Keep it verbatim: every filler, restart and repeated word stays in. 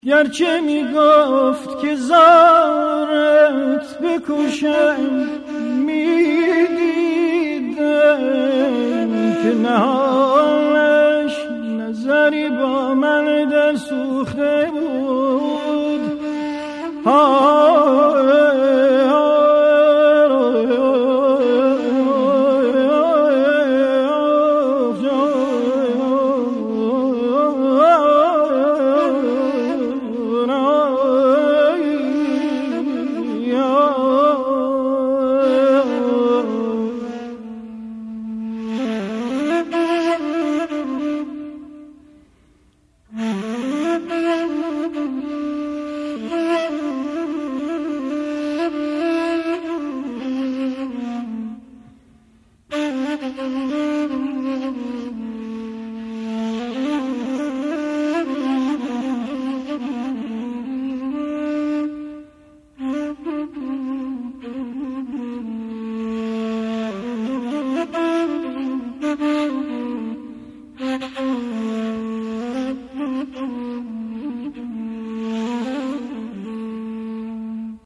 گرچه می گفت که زارت بکشم، می دیدم که نهانش نظری با من در سوخته بود.